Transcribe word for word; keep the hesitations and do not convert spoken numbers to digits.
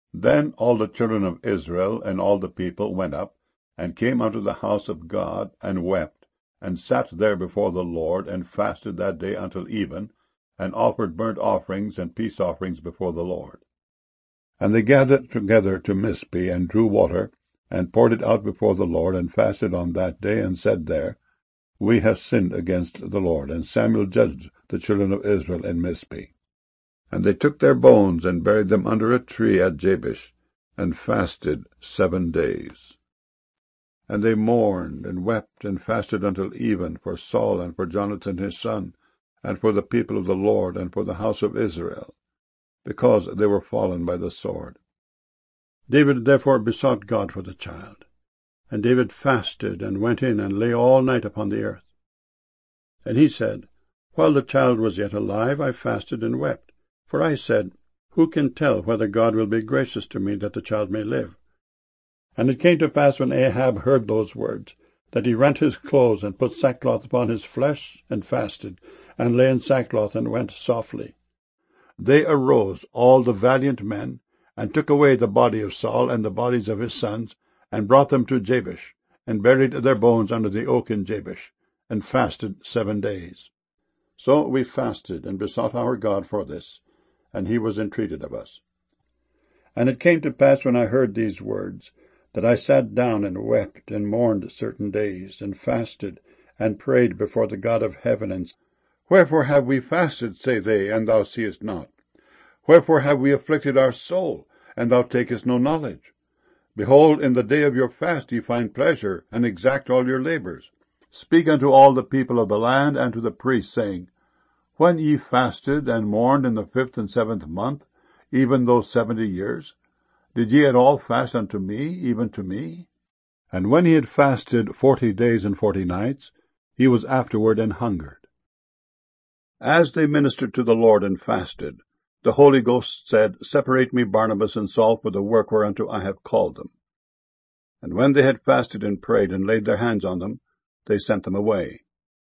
Then all the children of Israel and all the people went up, and came unto the house of God, and wept, and sat there before the Lord, and fasted that day until even, and offered burnt offerings and peace offerings before the Lord. And they gathered together to Mizpeh, and drew water, and poured it out before the Lord, and fasted on that day, and said there, We have sinned against the Lord. And Samuel judged the children of Israel in Mizpeh. And they took their bones, and buried them under a tree at Jabesh, and fasted seven days. And they mourned, and wept, and fasted until even, for Saul, and for Jonathan his son, and for the people of the Lord, and for the house of Israel, because they were fallen by the sword. David therefore besought God for the child. And David fasted, and went in, and lay all night upon the earth. And he said, While the child was yet alive, I fasted and wept. For I said, Who can tell whether God will be gracious to me, that the child may live? And it came to pass, when Ahab heard those words, that he rent his clothes, and put sackcloth upon his flesh, and fasted, and lay in sackcloth, and went softly. They arose, all the valiant men, and took away the body of Saul, and the bodies of his sons, and brought them to Jabesh, and buried their bones under the oak in Jabesh, and fasted seven days. So we fasted, and besought our God for this, and he was entreated of us. And it came to pass, when I heard these words, that I sat down and wept, and mourned certain days, and fasted, and prayed before the God of heaven, and Wherefore have we fasted, say they, and thou seest not? Wherefore have we afflicted our soul, and thou takest no knowledge? Behold, in the day of your fast ye find pleasure, and exact all your labors. Speak unto all the people of the land, and to the priests, saying, When ye fasted and mourned in the fifth and seventh month, even those seventy years, did ye at all fast unto me, even to me? And when he had fasted forty days and forty nights, he was afterward an hungered. As they ministered to the Lord and fasted, the Holy Ghost said, Separate me Barnabas and Saul for the work whereunto I have called them. And when they had fasted and prayed, and laid their hands on them, they sent them away.